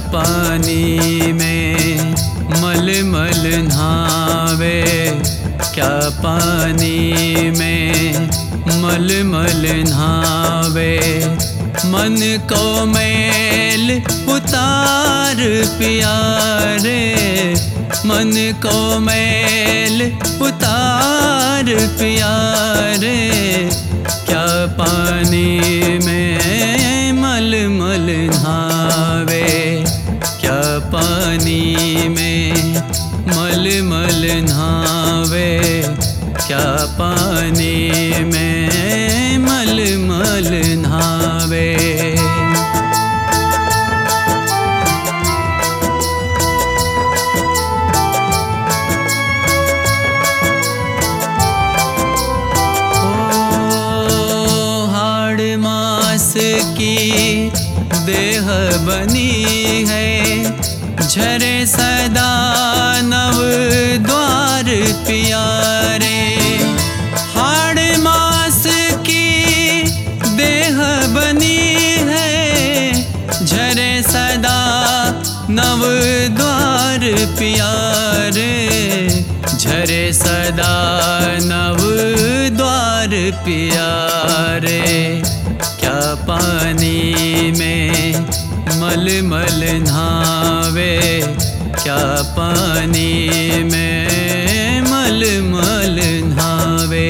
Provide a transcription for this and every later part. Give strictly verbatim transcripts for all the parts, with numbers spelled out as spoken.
पानी में मल मल नहावे, क्या पानी में मल मल नहावे। मन को मैल उतार प्यारे, मन को मैल उतार प्यारे, क्या पानी में मल मल नहावे, क्या पानी में मल मल नहावे, क्या पानी में मल मल नहावे। की देह बनी है, झरे सदा नव द्वार प्यारे। हाड़ मास की देह बनी है, झरे सदा नव द्वार प्यारे, झरे सदा नव द्वार प्यारे, क्या पानी में मल मल नहावे, क्या पानी में मल मल नहावे।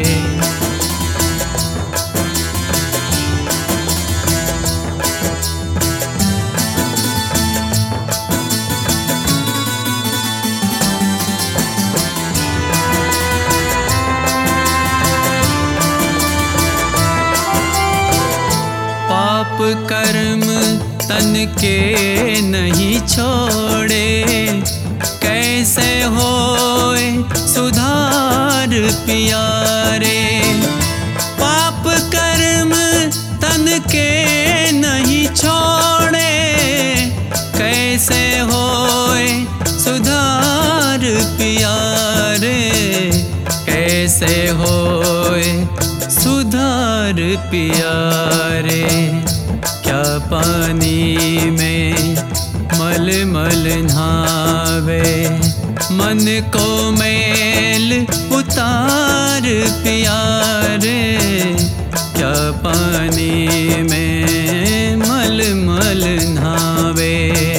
पाप कर्म तन के नहीं छोड़े, कैसे होए सुधार प्यारे। पाप कर्म तन के नहीं छोड़े, कैसे होए सुधार प्यारे, कैसे होए सुधार प्यारे, क्या पानी में मल मल नहावे। मन को मैल उतार प्यारे, क्या पानी में मल मल नहावे।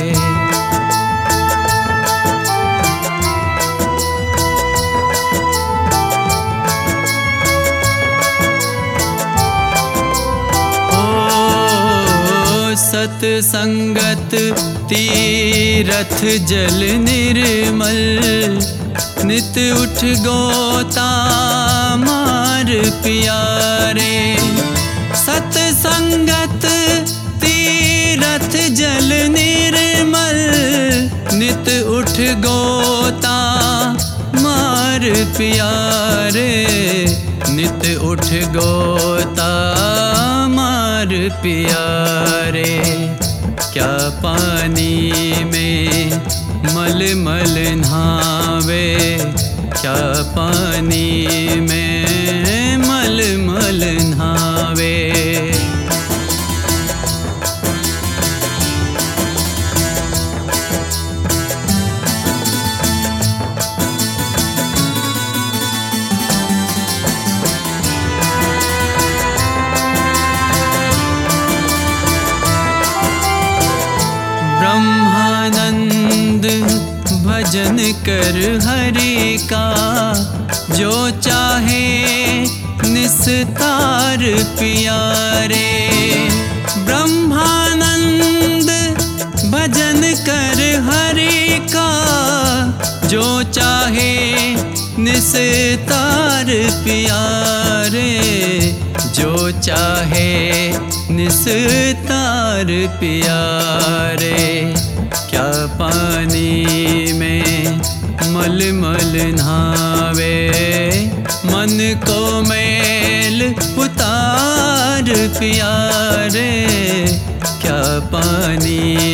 सतसंगत तीरथ जल निर्मल, नित उठ गोता मार प्यारे। सतसंगत तीरथ जल निर्मल, नित उठ गोता मार प्यारे, नित उठ गोता मार प्यारे, क्या पानी में मल मल नहावे, क्या पानी में मल मल नहावे। ब्रह्मानंद भजन कर हरि का, जो चाहे निस्तार प्यारे। ब्रह्मानंद भजन कर हरि का, जो चाहे निस्तार प्यारे, जो चाहे निस्तार प्यारे, क्या पानी में मल मल नहावे। मन को मैल उतार प्यारे, क्या पानी